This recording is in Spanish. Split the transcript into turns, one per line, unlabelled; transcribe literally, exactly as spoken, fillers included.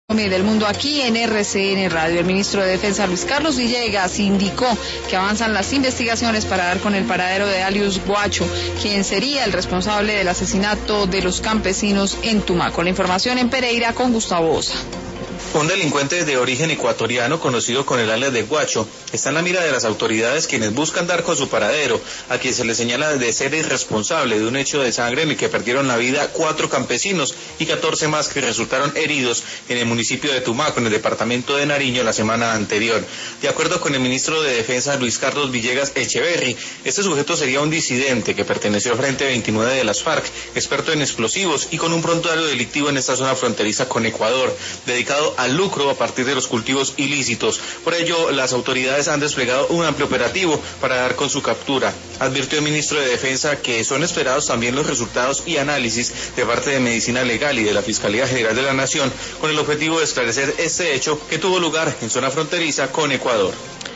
Del mundo aquí en R C N Radio. El ministro de Defensa Luis Carlos Villegas indicó que avanzan las investigaciones para dar con el paradero de Alius Guacho, quien sería el responsable del asesinato de los campesinos en Tumaco. La información en Pereira con Gustavo Osa.
Un delincuente de origen ecuatoriano conocido con el alias de Guacho está en la mira de las autoridades, quienes buscan dar con su paradero, a quien se le señala de ser irresponsable de un hecho de sangre en el que perdieron la vida cuatro campesinos y catorce más que resultaron heridos en el municipio de Tumaco, en el departamento de Nariño, la semana anterior. De acuerdo con el ministro de Defensa Luis Carlos Villegas Echeverri, este sujeto sería un disidente que perteneció al Frente veintinueve de las FARC, experto en explosivos y con un prontuario delictivo en esta zona fronteriza con Ecuador, dedicado al lucro a partir de los cultivos ilícitos. Por ello, las autoridades han desplegado un amplio operativo para dar con su captura. Advirtió el ministro de Defensa que son esperados también los resultados y análisis de parte de Medicina Legal y de la Fiscalía General de la Nación, con el objetivo de esclarecer este hecho que tuvo lugar en zona fronteriza con Ecuador.